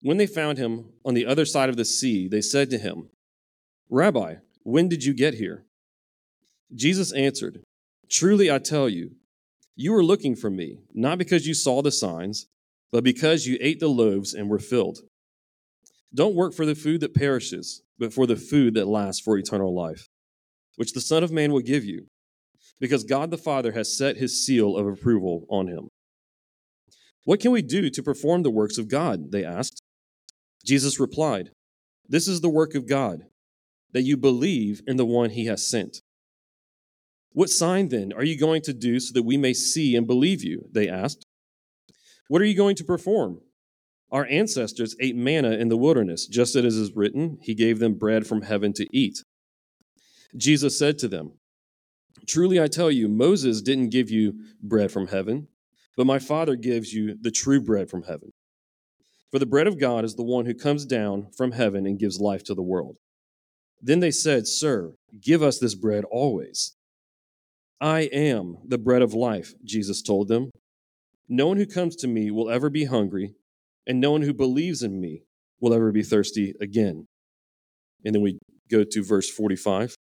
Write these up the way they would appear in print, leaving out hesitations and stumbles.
When they found him on the other side of the sea, they said to him, "Rabbi, when did you get here?" Jesus answered, "Truly I tell you, you are looking for me, not because you saw the signs, but because you ate the loaves and were filled. Don't work for the food that perishes, but for the food that lasts for eternal life, which the Son of Man will give you, because God the Father has set his seal of approval on him." "What can we do to perform the works of God?" they asked. Jesus replied, "This is the work of God, that you believe in the one he has sent." "What sign then are you going to do so that we may see and believe you?" they asked. "What are you going to perform? Our ancestors ate manna in the wilderness, just as it is written, he gave them bread from heaven to eat." Jesus said to them, "Truly I tell you, Moses didn't give you bread from heaven, but my Father gives you the true bread from heaven. For the bread of God is the one who comes down from heaven and gives life to the world." Then they said, "Sir, give us this bread always." "I am the bread of life," Jesus told them. "No one who comes to me will ever be hungry, and no one who believes in me will ever be thirsty again." And then we go to verse 45.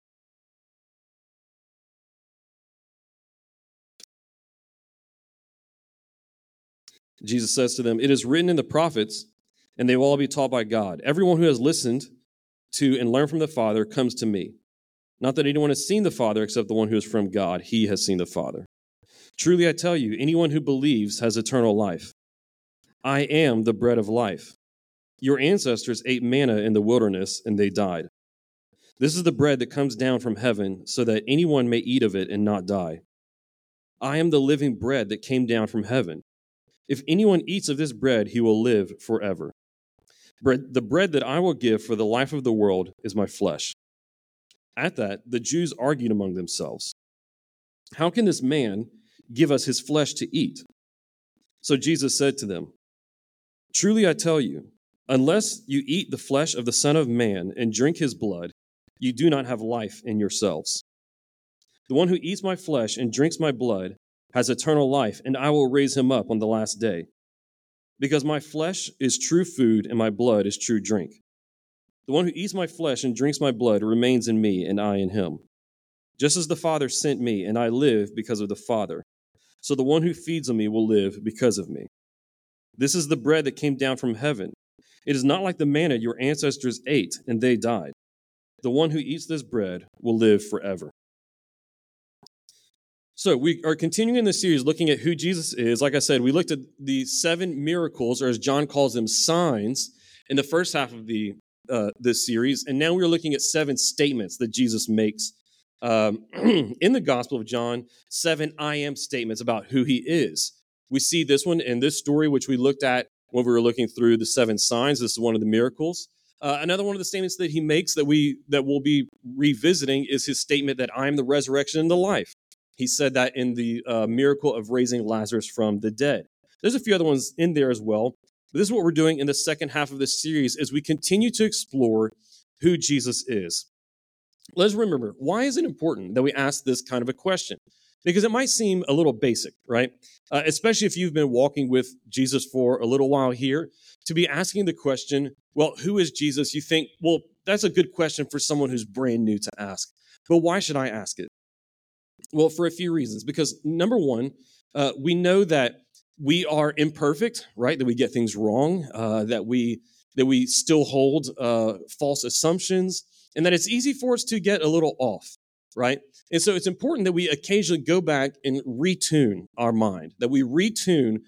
Jesus says to them, "It is written in the prophets, and they will all be taught by God. Everyone who has listened to and learned from the Father comes to me. Not that anyone has seen the Father except the one who is from God. He has seen the Father. Truly I tell you, anyone who believes has eternal life. I am the bread of life. Your ancestors ate manna in the wilderness, and they died. This is the bread that comes down from heaven, so that anyone may eat of it and not die. I am the living bread that came down from heaven. If anyone eats of this bread, he will live forever. The bread that I will give for the life of the world is my flesh." At that, the Jews argued among themselves, "How can this man give us his flesh to eat?" So Jesus said to them, "Truly I tell you, unless you eat the flesh of the Son of Man and drink his blood, you do not have life in yourselves. The one who eats my flesh and drinks my blood has eternal life, and I will raise him up on the last day. Because my flesh is true food and my blood is true drink. The one who eats my flesh and drinks my blood remains in me, and I in him. Just as the Father sent me, and I live because of the Father, so the one who feeds on me will live because of me. This is the bread that came down from heaven. It is not like the manna your ancestors ate, and they died. The one who eats this bread will live forever." So we are continuing in this series looking at who Jesus is. Like I said, we looked at the 7 miracles, or as John calls them, signs, in the first half of this series. And now we're looking at 7 statements that Jesus makes in the Gospel of John, 7 I am statements about who he is. We see this one in this story, which we looked at when we were looking through the 7 signs. This is one of the miracles. Another one of the statements that he makes that we'll be revisiting is his statement that I am the resurrection and the life. He said that in the miracle of raising Lazarus from the dead. There's a few other ones in there as well. But this is what we're doing in the second half of this series as we continue to explore who Jesus is. Let's remember, why is it important that we ask this kind of a question? Because it might seem a little basic, right? Especially if you've been walking with Jesus for a little while here, to be asking the question, well, who is Jesus? You think, well, that's a good question for someone who's brand new to ask. But why should I ask it? Well, for a few reasons. Because number one, we know that we are imperfect, right? That we get things wrong, that we still hold false assumptions, and that it's easy for us to get a little off, right? And so it's important that we occasionally go back and retune our mind, that we retune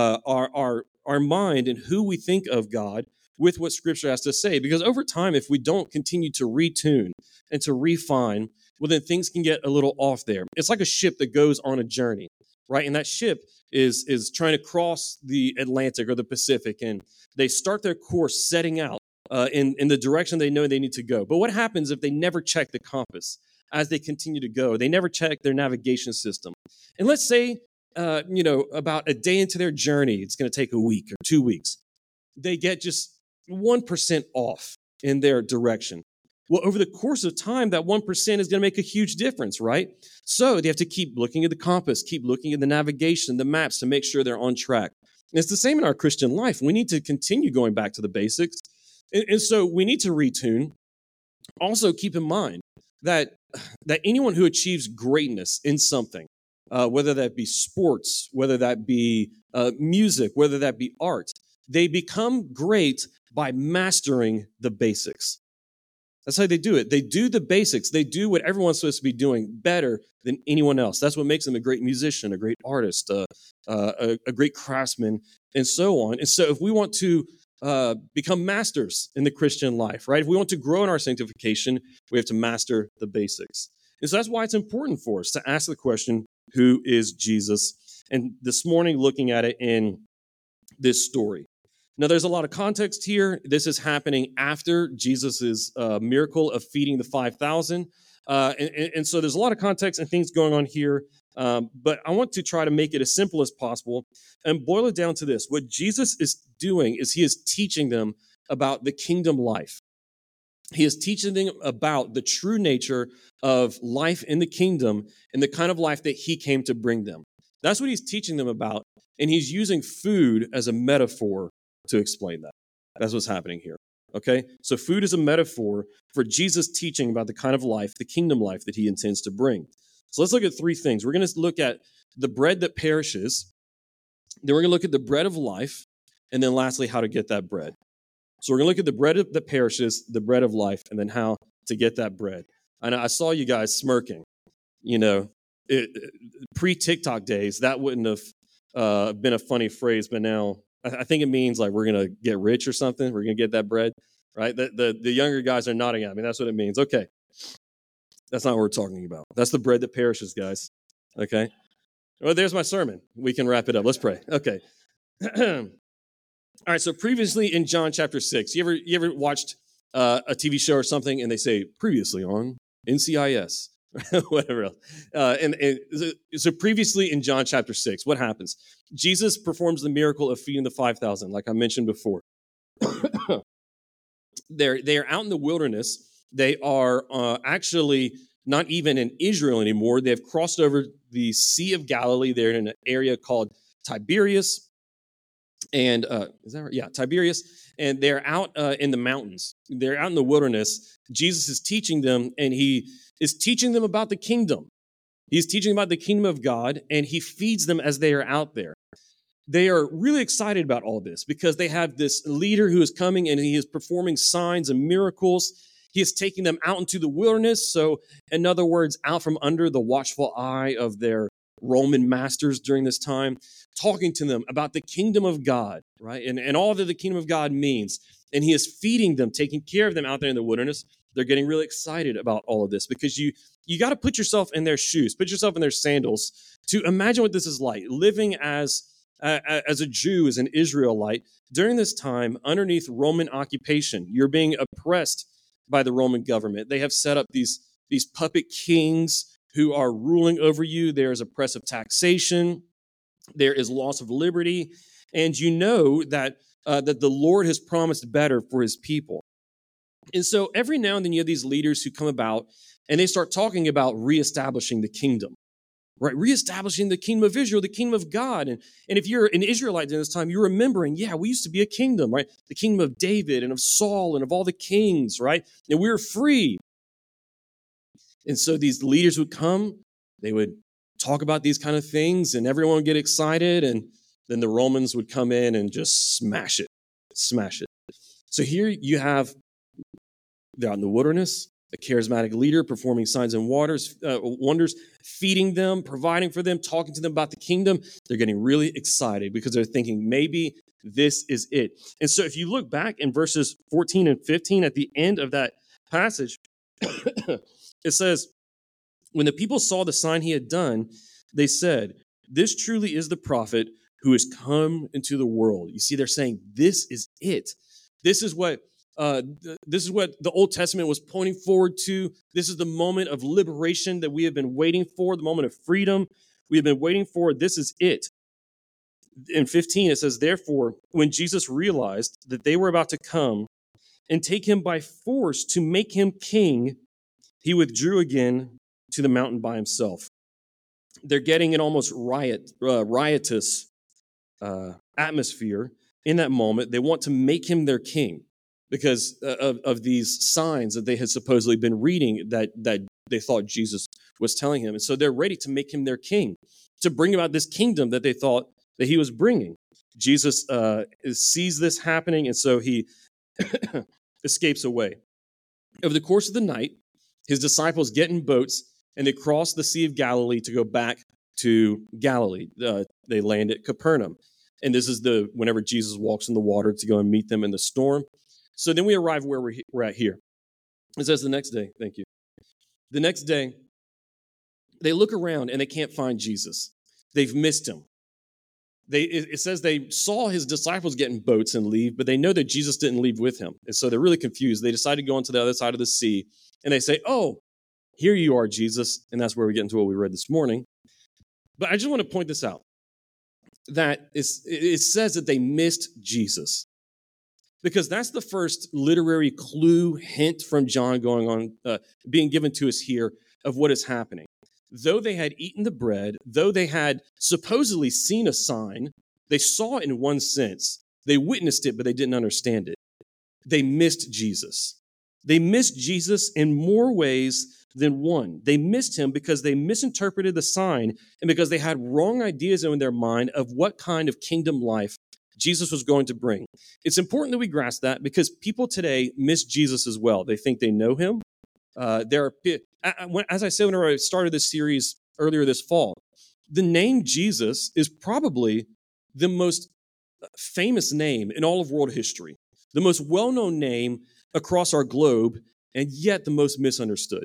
our mind and who we think of God with what Scripture has to say. Because over time, if we don't continue to retune and to refine, well, then things can get a little off there. It's like a ship that goes on a journey, right? And that ship is trying to cross the Atlantic or the Pacific, and they start their course setting out in the direction they know they need to go. But what happens if they never check the compass as they continue to go? They never check their navigation system. And let's say, about a day into their journey, it's going to take a week or 2 weeks. They get just 1% off in their direction. Well, over the course of time, that 1% is going to make a huge difference, right? So they have to keep looking at the compass, keep looking at the navigation, the maps to make sure they're on track. And it's the same in our Christian life. We need to continue going back to the basics. And so we need to retune. Also, keep in mind that anyone who achieves greatness in something, whether that be sports, whether that be music, whether that be art, they become great by mastering the basics. That's how they do it. They do the basics. They do what everyone's supposed to be doing better than anyone else. That's what makes them a great musician, a great artist, a great craftsman, and so on. And so if we want to become masters in the Christian life, right? If we want to grow in our sanctification, we have to master the basics. And so that's why it's important for us to ask the question, who is Jesus? And this morning, looking at it in this story. Now, there's a lot of context here. This is happening after Jesus' miracle of feeding the 5,000. And so there's a lot of context and things going on here. But I want to try to make it as simple as possible and boil it down to this. What Jesus is doing is he is teaching them about the kingdom life. He is teaching them about the true nature of life in the kingdom and the kind of life that he came to bring them. That's what he's teaching them about. And he's using food as a metaphor to explain that. That's what's happening here. Okay? So food is a metaphor for Jesus teaching about the kind of life, the kingdom life that he intends to bring. So let's look at three things. We're going to look at the bread that perishes, then we're going to look at the bread of life, and then lastly, how to get that bread. So we're going to look at the bread that perishes, the bread of life, and then how to get that bread. And I saw you guys smirking. You know, pre-TikTok days, that wouldn't have been a funny phrase, but now I think it means like we're going to get rich or something. We're going to get that bread, right? The younger guys are nodding at me. That's what it means. Okay. That's not what we're talking about. That's the bread that perishes, guys. Okay. Well, there's my sermon. We can wrap it up. Let's pray. Okay. All right. So previously in John chapter 6, you ever watched a TV show or something and they say previously on NCIS, whatever else. So previously in John chapter 6, what happens? Jesus performs the miracle of feeding the 5,000, like I mentioned before. They're out in the wilderness. They are actually not even in Israel anymore. They've crossed over the Sea of Galilee. They're in an area called Tiberias. And is that right? Yeah, Tiberias. And they're out in the mountains. They're out in the wilderness. Jesus is teaching them, and he is teaching them about the kingdom. He's teaching about the kingdom of God, and he feeds them as they are out there. They are really excited about all this because they have this leader who is coming, and he is performing signs and miracles. He is taking them out into the wilderness. So, in other words, out from under the watchful eye of their Roman masters during this time, talking to them about the kingdom of God, right? And all that the kingdom of God means. And he is feeding them, taking care of them out there in the wilderness. They're getting really excited about all of this because you got to put yourself in their shoes, put yourself in their sandals to imagine what this is like, living as a Jew, as an Israelite, during this time underneath Roman occupation. You're being oppressed by the Roman government. They have set up these puppet kings who are ruling over you. There is oppressive taxation. There is loss of liberty. And you know that the Lord has promised better for his people. And so every now and then you have these leaders who come about and they start talking about reestablishing the kingdom, right? Reestablishing the kingdom of Israel, the kingdom of God. And if you're an Israelite during this time, you're remembering, yeah, we used to be a kingdom, right? The kingdom of David and of Saul and of all the kings, right? And we were free. And so these leaders would come, they would talk about these kind of things, and everyone would get excited, and then the Romans would come in and just smash it. So here you have, they're out in the wilderness, a charismatic leader performing signs and wonders, feeding them, providing for them, talking to them about the kingdom. They're getting really excited because they're thinking, maybe this is it. And so if you look back in verses 14 and 15 at the end of that passage, it says, when the people saw the sign he had done, they said, this truly is the prophet who has come into the world. You see, they're saying, this is it. This is what the Old Testament was pointing forward to. This is the moment of liberation that we have been waiting for, the moment of freedom we have been waiting for. This is it. In 15, it says, therefore, when Jesus realized that they were about to come and take him by force to make him king, he withdrew again to the mountain by himself. They're getting an almost riotous atmosphere in that moment. They want to make him their king because of these signs that they had supposedly been reading that they thought Jesus was telling him. And so they're ready to make him their king, to bring about this kingdom that they thought that he was bringing. Jesus sees this happening, and so he escapes away. Over the course of the night, his disciples get in boats, and they cross the Sea of Galilee to go back to Galilee. They land at Capernaum. And this is whenever Jesus walks in the water to go and meet them in the storm. So then we arrive where we're at here. It says the next day, thank you. The next day, they look around and they can't find Jesus. They've missed him. It says they saw his disciples get in boats and leave, but they know that Jesus didn't leave with him. And so they're really confused. They decide to go onto the other side of the sea, and they say, "Oh, here you are, Jesus." And that's where we get into what we read this morning. But I just want to point this out, that it says that they missed Jesus, because that's the first literary clue, hint from John going on, being given to us here of what is happening. Though they had eaten the bread, though they had supposedly seen a sign, they saw it in one sense. They witnessed it, but they didn't understand it. They missed Jesus. They missed Jesus in more ways than one. They missed him because they misinterpreted the sign and because they had wrong ideas in their mind of what kind of kingdom life Jesus was going to bring. It's important that we grasp that, because people today miss Jesus as well. They think they know him. As I said whenever I started this series earlier this fall, the name Jesus is probably the most famous name in all of world history, the most well-known name across our globe, and yet the most misunderstood.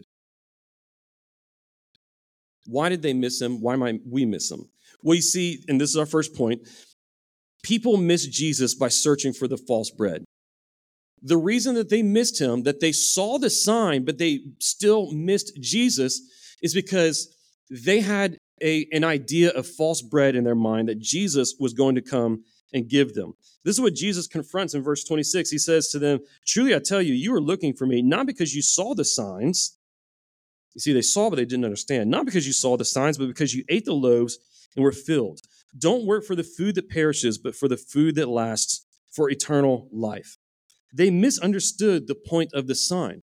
Why did they miss him? Why might we miss him? Well, you see, and this is our first point, people miss Jesus by searching for the false bread. The reason that they missed him, that they saw the sign, but they still missed Jesus, is because they had an idea of false bread in their mind that Jesus was going to come and give them. This is what Jesus confronts in verse 26. He says to them, "Truly I tell you, you are looking for me, not because you saw the signs." You see, they saw, but they didn't understand. "Not because you saw the signs, but because you ate the loaves and were filled. Don't work for the food that perishes, but for the food that lasts, for eternal life." They misunderstood the point of the sign.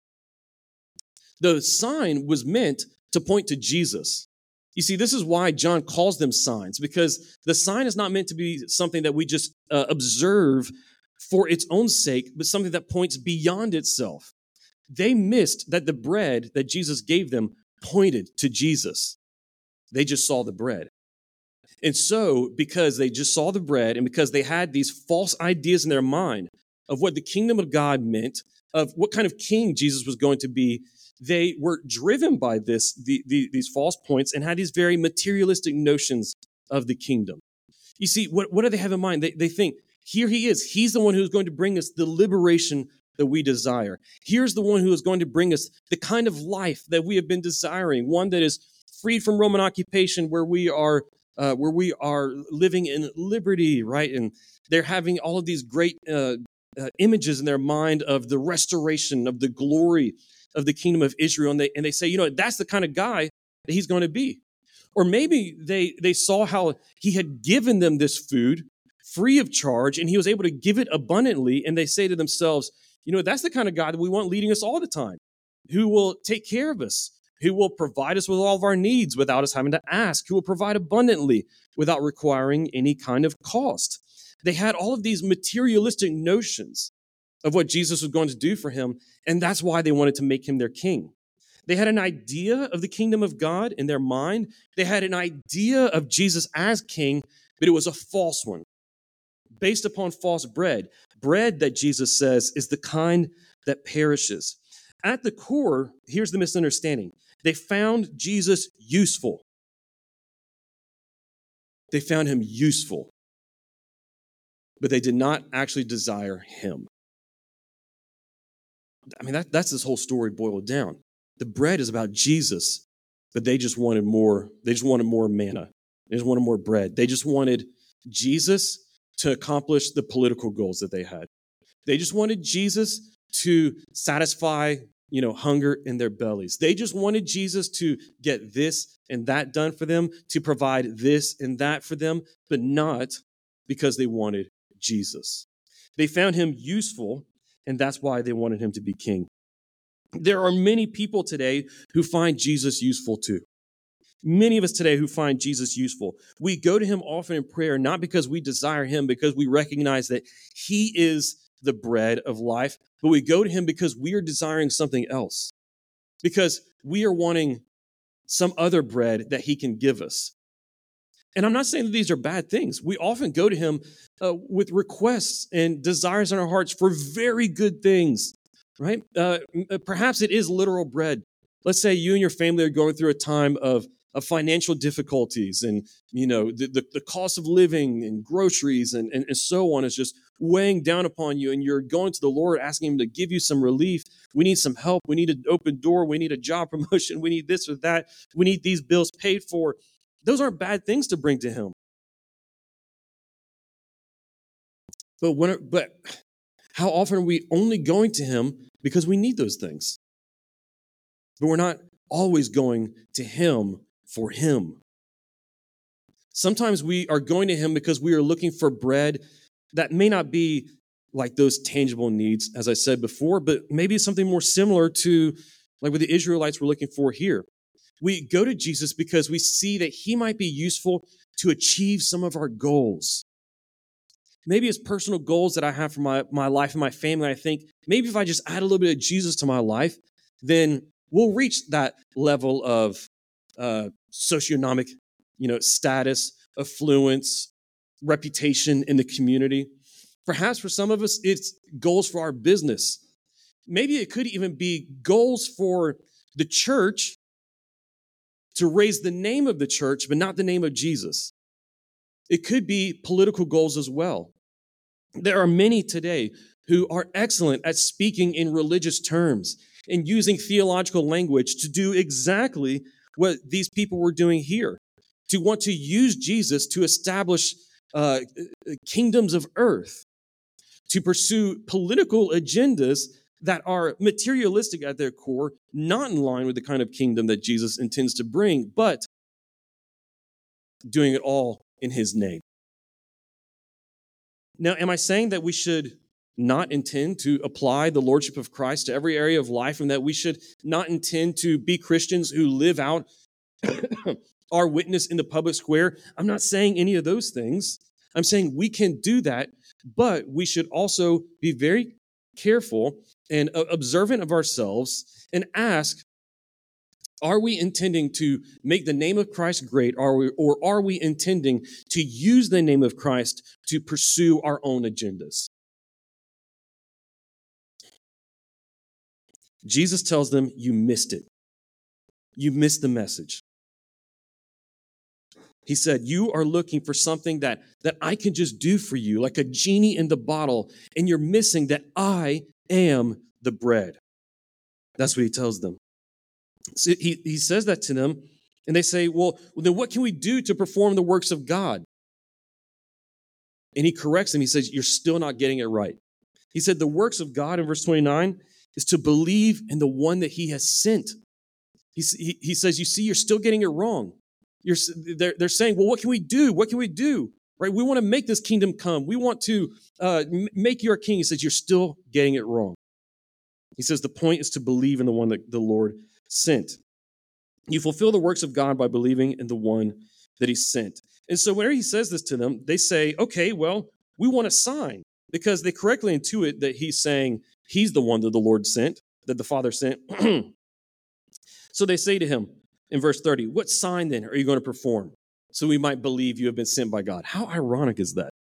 The sign was meant to point to Jesus. You see, this is why John calls them signs, because the sign is not meant to be something that we just observe for its own sake, but something that points beyond itself. They missed that the bread that Jesus gave them pointed to Jesus. They just saw the bread. And so, because they just saw the bread, and because they had these false ideas in their mind of what the kingdom of God meant, of what kind of king Jesus was going to be, they were driven by these false points, and had these very materialistic notions of the kingdom. You see, what do they have in mind? They think, here he is. He's the one who's going to bring us the liberation that we desire. Here's the one who is going to bring us the kind of life that we have been desiring, one that is freed from Roman occupation, where we are living in liberty, right? And they're having all of these great images in their mind of the restoration of the glory of the kingdom of Israel, and they say, that's the kind of guy that he's going to be. Or maybe they saw how he had given them this food free of charge, and he was able to give it abundantly, and they say to themselves, that's the kind of guy that we want leading us all the time, who will take care of us, who will provide us with all of our needs without us having to ask, who will provide abundantly without requiring any kind of cost. They had all of these materialistic notions of what Jesus was going to do for him, and that's why they wanted to make him their king. They had an idea of the kingdom of God in their mind. They had an idea of Jesus as king, but it was a false one, based upon false bread. Bread that Jesus says is the kind that perishes. At the core, here's the misunderstanding. They found Jesus useful. They found him useful, but they did not actually desire him. I mean, that's this whole story boiled down. The bread is about Jesus, but they just wanted more. They just wanted more manna. They just wanted more bread. They just wanted Jesus to accomplish the political goals that they had. They just wanted Jesus to satisfy, hunger in their bellies. They just wanted Jesus to get this and that done for them, to provide this and that for them, but not because they wanted Jesus. They found him useful, and that's why they wanted him to be king. There are many people today who find Jesus useful too. Many of us today who find Jesus useful. We go to him often in prayer, not because we desire him, because we recognize that he is the bread of life, but we go to him because we are desiring something else, because we are wanting some other bread that he can give us. And I'm not saying that these are bad things. We often go to him with requests and desires in our hearts for very good things, right? Perhaps it is literal bread. Let's say you and your family are going through a time of financial difficulties, and the cost of living and groceries and so on is just weighing down upon you, and you're going to the Lord asking him to give you some relief. We need some help. We need an open door. We need a job promotion. We need this or that. We need these bills paid for. Those aren't bad things to bring to him. But how often are we only going to him because we need those things? But we're not always going to him for him. Sometimes we are going to him because we are looking for bread that may not be like those tangible needs, as I said before, but maybe something more similar to like what the Israelites were looking for here. We go to Jesus because we see that he might be useful to achieve some of our goals. Maybe it's personal goals that I have for my life and my family. I think maybe if I just add a little bit of Jesus to my life, then we'll reach that level of socioeconomic, status, affluence, reputation in the community. Perhaps for some of us, it's goals for our business. Maybe it could even be goals for the church to raise the name of the church, but not the name of Jesus. It could be political goals as well. There are many today who are excellent at speaking in religious terms and using theological language to do exactly what these people were doing here, to want to use Jesus to establish kingdoms of earth, to pursue political agendas that are materialistic at their core, not in line with the kind of kingdom that Jesus intends to bring, but doing it all in his name. Now, am I saying that we should not intend to apply the lordship of Christ to every area of life, and that we should not intend to be Christians who live out our witness in the public square? I'm not saying any of those things. I'm saying we can do that, but we should also be very careful and observant of ourselves and ask, are we intending to make the name of Christ great, or are we intending to use the name of Christ to pursue our own agendas? Jesus tells them, you missed it. You missed the message. He said, you are looking for something that I can just do for you, like a genie in the bottle, and you're missing that I am the bread. That's what he tells them. So he says that to them, and they say, well, then what can we do to perform the works of God? And he corrects them. He says, you're still not getting it right. He said, the works of God, in verse 29, is to believe in the one that he has sent. He says, you see, you're still getting it wrong. They're saying, well, what can we do? What can we do? Right? We want to make this kingdom come. We want to make you our king. He says, you're still getting it wrong. He says, the point is to believe in the one that the Lord sent. You fulfill the works of God by believing in the one that he sent. And so whenever he says this to them, they say, okay, well, we want a sign, because they correctly intuit that he's saying he's the one that the Lord sent, that the Father sent. So they say to him in verse 30, what sign then are you going to perform so we might believe you have been sent by God? How ironic is that?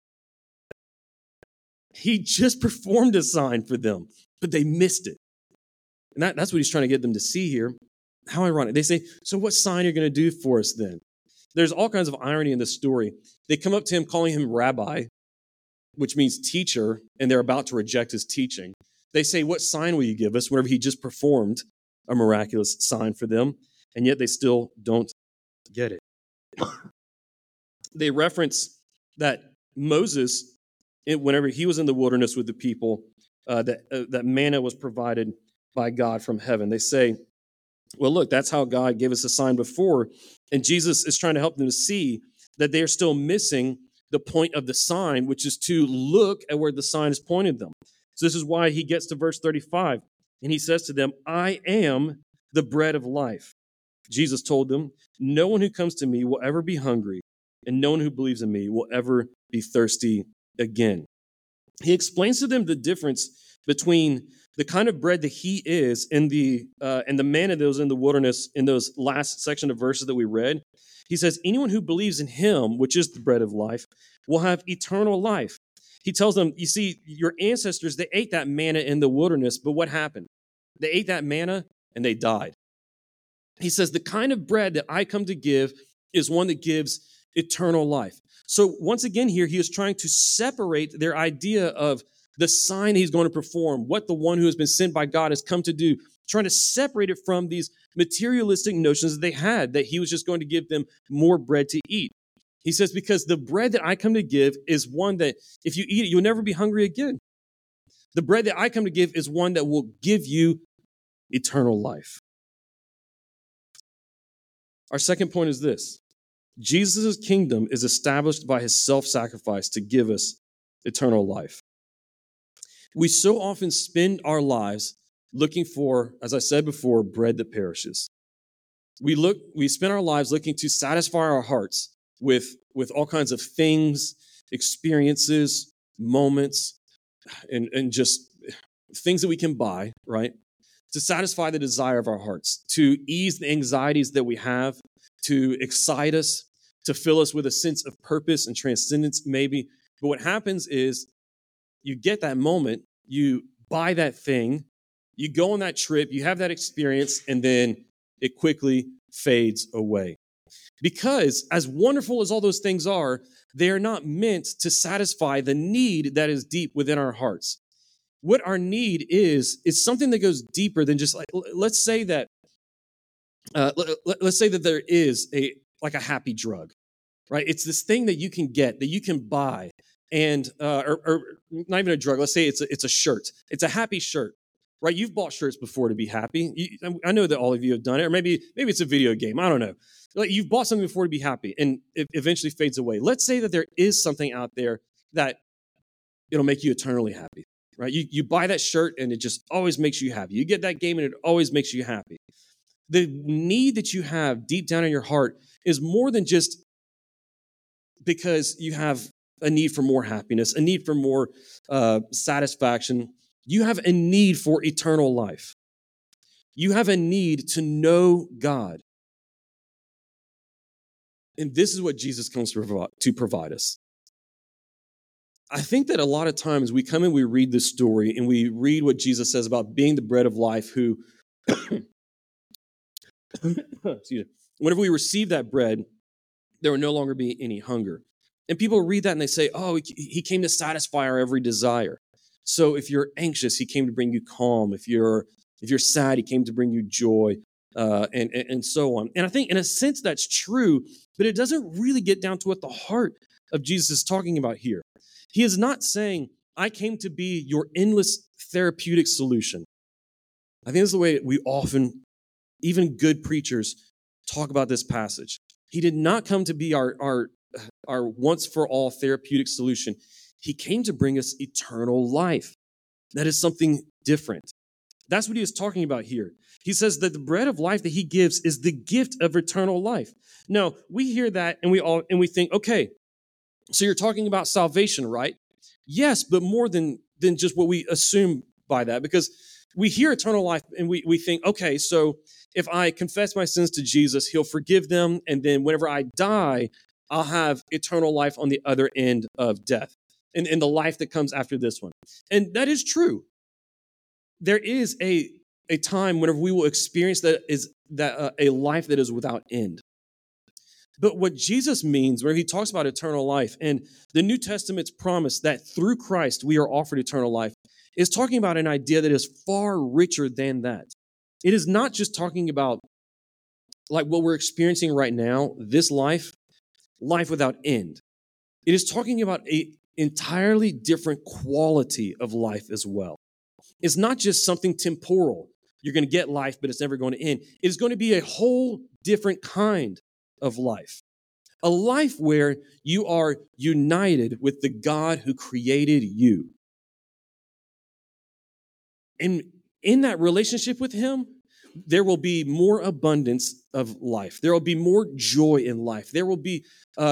He just performed a sign for them, but they missed it. And that's what he's trying to get them to see here. How ironic. They say, so what sign are you going to do for us then? There's all kinds of irony in this story. They come up to him calling him rabbi, which means teacher, and they're about to reject his teaching. They say, what sign will you give us, whenever he just performed a miraculous sign for them? And yet they still don't get it. They reference that Moses, whenever he was in the wilderness with the people, that manna was provided by God from heaven. They say, well, look, that's how God gave us a sign before. And Jesus is trying to help them to see that they are still missing the point of the sign, which is to look at where the sign is pointing them. So this is why he gets to verse 35, and he says to them, I am the bread of life. Jesus told them, no one who comes to me will ever be hungry, and no one who believes in me will ever be thirsty again. He explains to them the difference between the kind of bread that he is and the manna that was in the wilderness in those last section of verses that we read. He says, anyone who believes in him, which is the bread of life, will have eternal life. He tells them, you see, your ancestors, they ate that manna in the wilderness, but what happened? They ate that manna and they died. He says, the kind of bread that I come to give is one that gives eternal life. So once again here, he is trying to separate their idea of the sign he's going to perform, what the one who has been sent by God has come to do, trying to separate it from these materialistic notions that they had, that he was just going to give them more bread to eat. He says, because the bread that I come to give is one that if you eat it, you'll never be hungry again. The bread that I come to give is one that will give you eternal life. Our second point is this. Jesus' kingdom is established by his self-sacrifice to give us eternal life. We so often spend our lives looking for, as I said before, bread that perishes. We spend our lives looking to satisfy our hearts with all kinds of things, experiences, moments, and just things that we can buy, right? To satisfy the desire of our hearts, to ease the anxieties that we have, to excite us, to fill us with a sense of purpose and transcendence, maybe. But what happens is you get that moment, you buy that thing, you go on that trip, you have that experience, and then it quickly fades away. Because as wonderful as all those things are, they are not meant to satisfy the need that is deep within our hearts. What our need is something that goes deeper than just like, let's say that there is a happy drug, right? It's this thing that you can get, that you can buy, and or not even a drug. Let's say it's a shirt. It's a happy shirt, right? You've bought shirts before to be happy. I know that all of you have done it, or maybe it's a video game. I don't know. Like you've bought something before to be happy, and it eventually fades away. Let's say that there is something out there that it'll make you eternally happy. Right? You buy that shirt and it just always makes you happy. You get that game and it always makes you happy. The need that you have deep down in your heart is more than just because you have a need for more happiness, a need for more satisfaction. You have a need for eternal life. You have a need to know God. And this is what Jesus comes to provide us. I think that a lot of times we come and we read this story and we read what Jesus says about being the bread of life who, whenever we receive that bread, there will no longer be any hunger. And people read that and they say, oh, he came to satisfy our every desire. So if you're anxious, he came to bring you calm. If you're sad, he came to bring you joy, and so on. And I think in a sense that's true, but it doesn't really get down to what the heart of Jesus is talking about here. He is not saying, I came to be your endless therapeutic solution. I think that's the way we often, even good preachers, talk about this passage. He did not come to be our once-for-all therapeutic solution. He came to bring us eternal life. That is something different. That's what he is talking about here. He says that the bread of life that he gives is the gift of eternal life. Now, we hear that and we think, okay, so you're talking about salvation, right? Yes, but more than just what we assume by that, because we hear eternal life and we think, okay, so if I confess my sins to Jesus, he'll forgive them, and then whenever I die, I'll have eternal life on the other end of death, and the life that comes after this one. And that is true. There is a time whenever we will experience a life that is without end. But what Jesus means when he talks about eternal life, and the New Testament's promise that through Christ we are offered eternal life, is talking about an idea that is far richer than that. It is not just talking about like what we're experiencing right now, this life without end. It is talking about an entirely different quality of life as well. It's not just something temporal. You're going to get life, but it's never going to end. It is going to be a whole different kind of life. a life where you are united with the God who created you. And in that relationship with him, there will be more abundance of life. There will be more joy in life. There will be,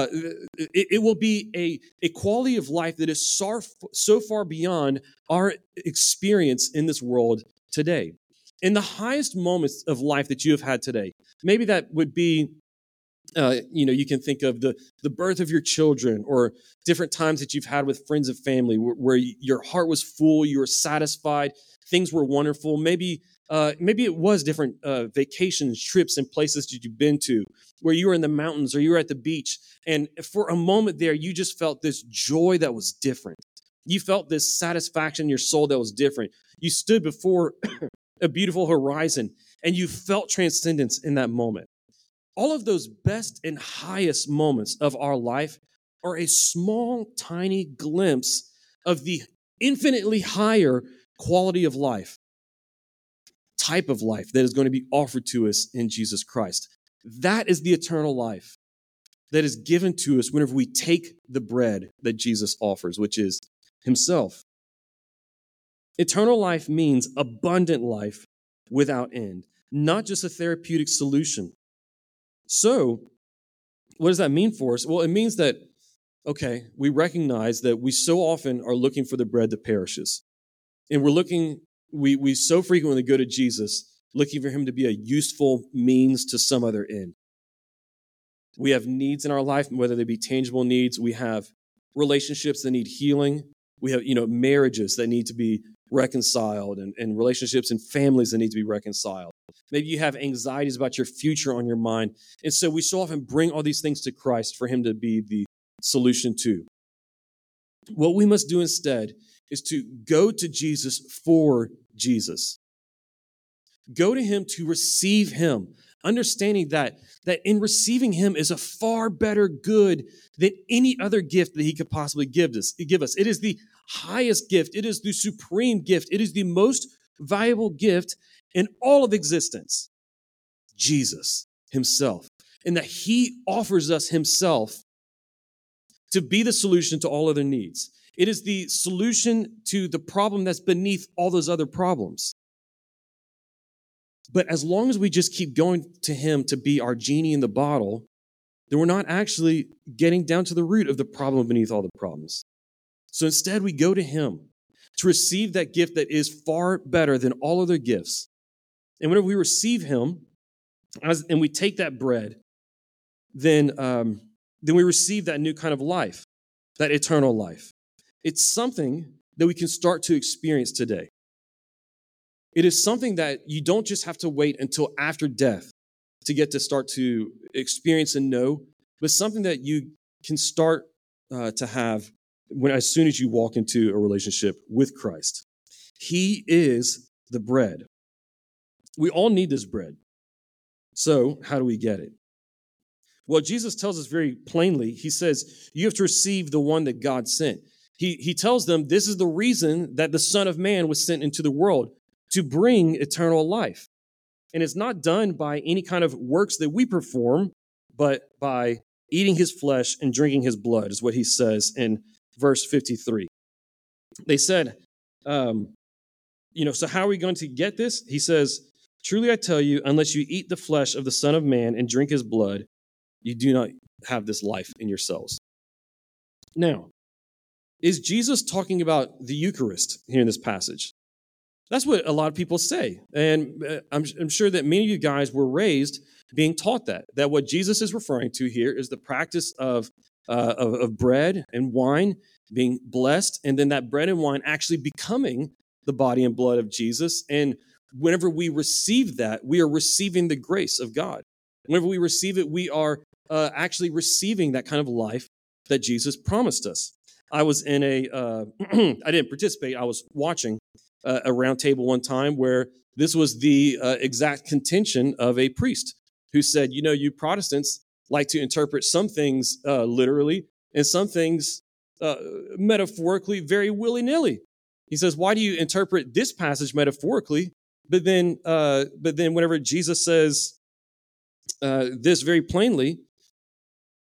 it will be a quality of life that is so far beyond our experience in this world today. In the highest moments of life that you have had today, maybe that would be, you can think of the birth of your children or different times that you've had with friends and family where your heart was full, you were satisfied, things were wonderful. Maybe it was different vacations, trips, and places that you've been to where you were in the mountains or you were at the beach. And for a moment there, you just felt this joy that was different. You felt this satisfaction in your soul that was different. You stood before a beautiful horizon and you felt transcendence in that moment. All of those best and highest moments of our life are a small, tiny glimpse of the infinitely higher quality of life, type of life that is going to be offered to us in Jesus Christ. That is the eternal life that is given to us whenever we take the bread that Jesus offers, which is himself. Eternal life means abundant life without end, not just a therapeutic solution. So, what does that mean for us? Well, it means that, okay, we recognize that we so often are looking for the bread that perishes. And we so frequently go to Jesus looking for him to be a useful means to some other end. We have needs in our life, whether they be tangible needs. We have relationships that need healing. We have, marriages that need to be reconciled and relationships and families that need to be reconciled. Maybe you have anxieties about your future on your mind. And so we so often bring all these things to Christ for him to be the solution to. What we must do instead is to go to Jesus for Jesus. Go to him to receive him, understanding that in receiving him is a far better good than any other gift that he could possibly give us. It is the highest gift. It is the supreme gift. It is the most valuable gift in all of existence. Jesus himself. And that he offers us himself to be the solution to all other needs. It is the solution to the problem that's beneath all those other problems. But as long as we just keep going to him to be our genie in the bottle, then we're not actually getting down to the root of the problem beneath all the problems. So instead, we go to him to receive that gift that is far better than all other gifts. And whenever we receive him, and we take that bread, then we receive that new kind of life, that eternal life. It's something that we can start to experience today. It is something that you don't just have to wait until after death to get to start to experience and know, but something that you can start to have as soon as you walk into a relationship with Christ. He is the bread. We all need this bread. So how do we get it? Well, Jesus tells us very plainly. He says, you have to receive the one that God sent. He tells them this is the reason that the Son of Man was sent into the world, to bring eternal life. And it's not done by any kind of works that we perform, but by eating his flesh and drinking his blood, is what he says in verse 53. They said, so how are we going to get this? He says, truly I tell you, unless you eat the flesh of the Son of Man and drink his blood, you do not have this life in yourselves. Now, is Jesus talking about the Eucharist here in this passage? That's what a lot of people say. And I'm sure that many of you guys were raised being taught that what Jesus is referring to here is the practice of bread and wine being blessed, and then that bread and wine actually becoming the body and blood of Jesus. And whenever we receive that, we are receiving the grace of God. Whenever we receive it, we are actually receiving that kind of life that Jesus promised us. I was in I didn't participate, I was watching a round table one time where this was the exact contention of a priest who said, you Protestants like to interpret some things literally and some things metaphorically very willy-nilly. He says, why do you interpret this passage metaphorically, but then whenever Jesus says this very plainly,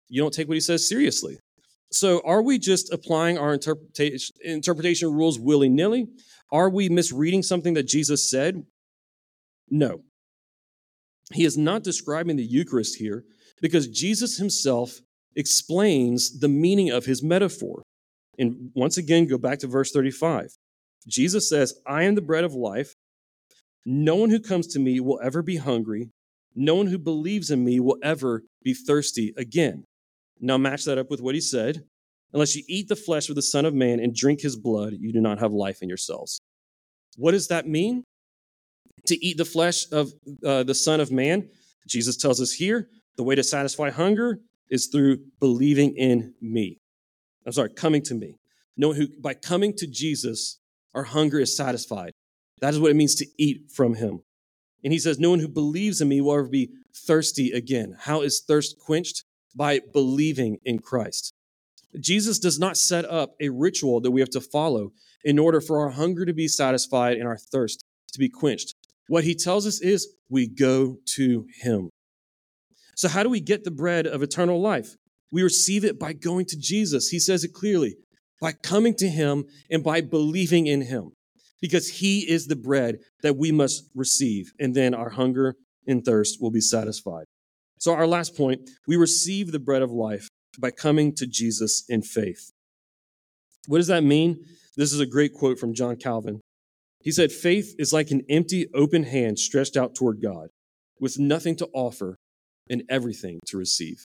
You don't take what he says seriously. So are we just applying our interpretation rules willy-nilly? Are we misreading something that Jesus said? No. He is not describing the Eucharist here because Jesus himself explains the meaning of his metaphor. And once again, go back to verse 35. Jesus says, I am the bread of life. No one who comes to me will ever be hungry. No one who believes in me will ever be thirsty again. Now match that up with what he said. Unless you eat the flesh of the Son of Man and drink his blood, you do not have life in yourselves. What does that mean? To eat the flesh of the Son of Man, Jesus tells us here, the way to satisfy hunger is through believing in me. Coming to me. By coming to Jesus, our hunger is satisfied. That is what it means to eat from him. And he says, no one who believes in me will ever be thirsty again. How is thirst quenched? By believing in Christ. Jesus does not set up a ritual that we have to follow in order for our hunger to be satisfied and our thirst to be quenched. What he tells us is we go to him. So how do we get the bread of eternal life? We receive it by going to Jesus. He says it clearly, by coming to him and by believing in him, because he is the bread that we must receive, and then our hunger and thirst will be satisfied. So our last point, we receive the bread of life by coming to Jesus in faith. What does that mean? This is a great quote from John Calvin. He said, faith is like an empty, open hand stretched out toward God, with nothing to offer and everything to receive.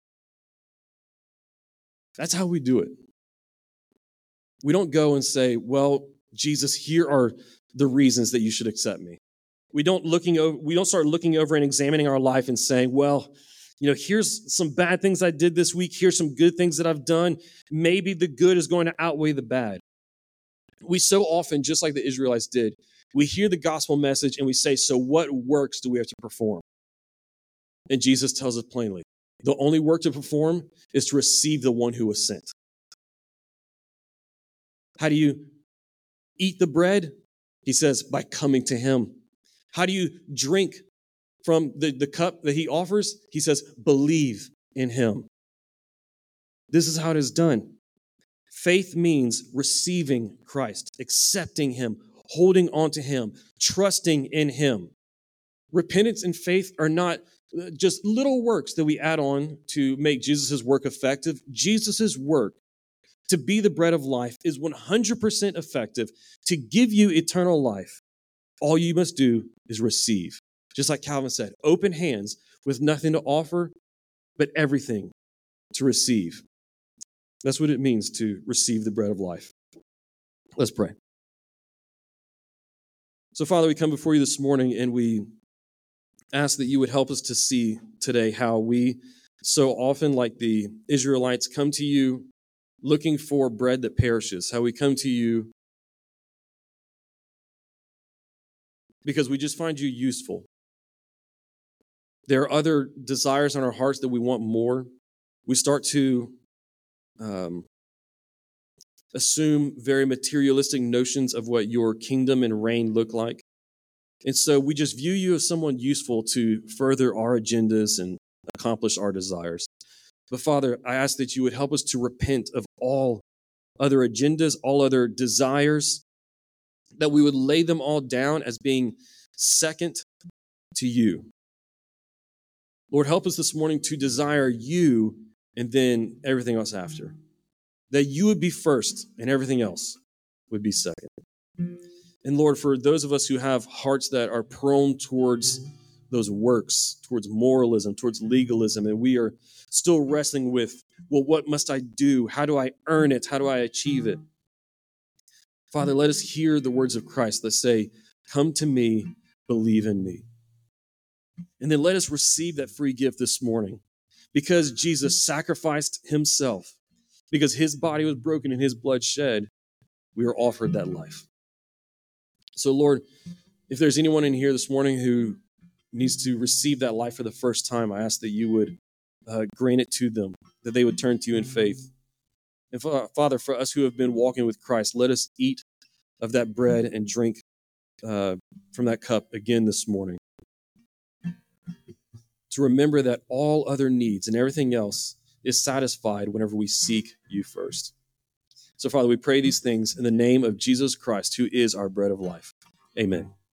That's how we do it. We don't go and say, well, Jesus, here are the reasons that you should accept me. We don't start looking over and examining our life and saying, well, here's some bad things I did this week. Here's some good things that I've done. Maybe the good is going to outweigh the bad. We so often, just like the Israelites did, we hear the gospel message and we say, so what works do we have to perform? And Jesus tells us plainly, the only work to perform is to receive the one who was sent. How do you eat the bread? He says, by coming to him. How do you drink from the cup that he offers? He says, believe in him. This is how it is done. Faith means receiving Christ, accepting him, holding on to him, trusting in him. Repentance and faith are not just little works that we add on to make Jesus' work effective. Jesus' work to be the bread of life is 100% effective to give you eternal life. All you must do is receive. Just like Calvin said, open hands with nothing to offer, but everything to receive. That's what it means to receive the bread of life. Let's pray. So, Father, we come before you this morning and we ask that you would help us to see today how we so often, like the Israelites, come to you looking for bread that perishes, how we come to you because we just find you useful. There are other desires in our hearts that we want more. We start to assume very materialistic notions of what your kingdom and reign look like. And so we just view you as someone useful to further our agendas and accomplish our desires. But Father, I ask that you would help us to repent of all other agendas, all other desires, that we would lay them all down as being second to you. Lord, help us this morning to desire you and then everything else after. That you would be first and everything else would be second. And Lord, for those of us who have hearts that are prone towards those works, towards moralism, towards legalism, and we are still wrestling with, well, what must I do? How do I earn it? How do I achieve it? Father, let us hear the words of Christ that say, come to me, believe in me. And then let us receive that free gift this morning. Because Jesus sacrificed himself, because his body was broken and his blood shed, we are offered that life. So, Lord, if there's anyone in here this morning who needs to receive that life for the first time, I ask that you would grant it to them, that they would turn to you in faith. And Father, for us who have been walking with Christ, let us eat of that bread and drink from that cup again this morning. To remember that all other needs and everything else is satisfied whenever we seek you first. So, Father, we pray these things in the name of Jesus Christ, who is our bread of life. Amen.